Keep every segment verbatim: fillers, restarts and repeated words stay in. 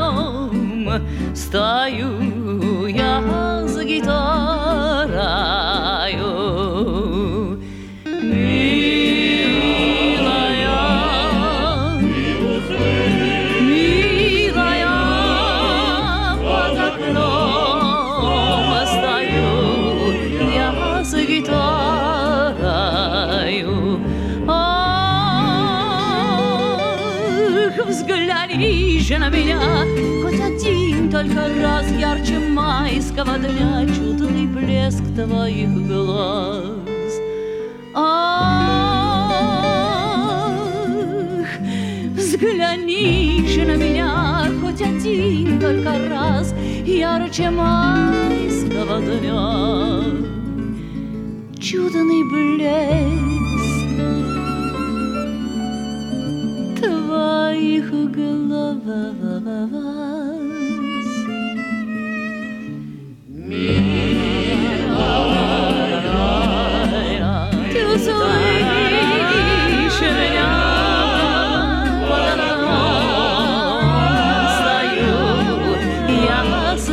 окном стою я с гитарою. Милая, милая, под окном стою я с гитарою. Ах, взгляни же на меня хоть один только раз, ярче майского дня чудный блеск твоих глаз. Ах, взгляни же на меня хоть один только раз, ярче майского дня чудный блеск твоих глаз. Милая, ты услышишь меня, под окном стою я с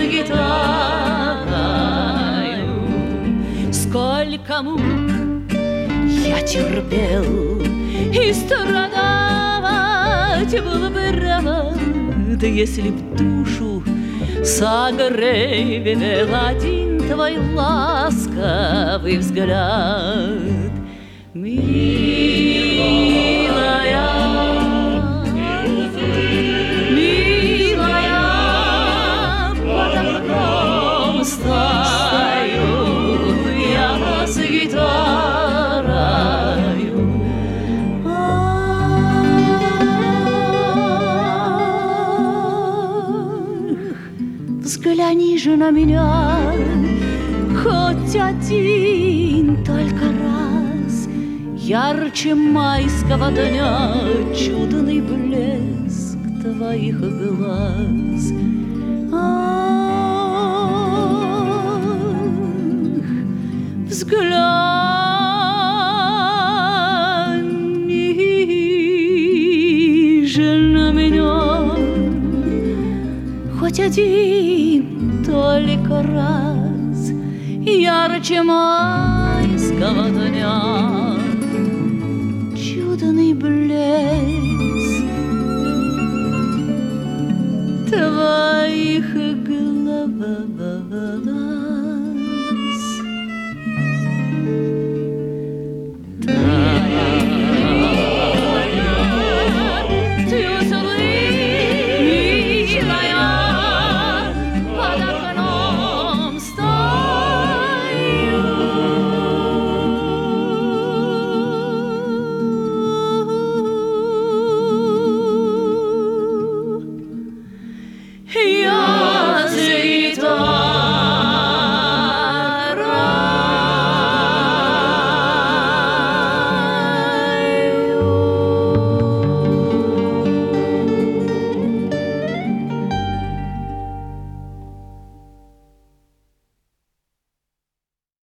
гитарою. Сколько мук я терпел и страдать было бы рад, если б душу согревел один твой ласковый взгляд. Милая, милая, под окном стою я с гитарою. Взгляни же на меня хоть один только раз, ярче майского дня чудный блеск твоих глаз. Ах, взгляни же на меня хоть один только раз, ярче майского дня чудный блеск твоих глаз. Я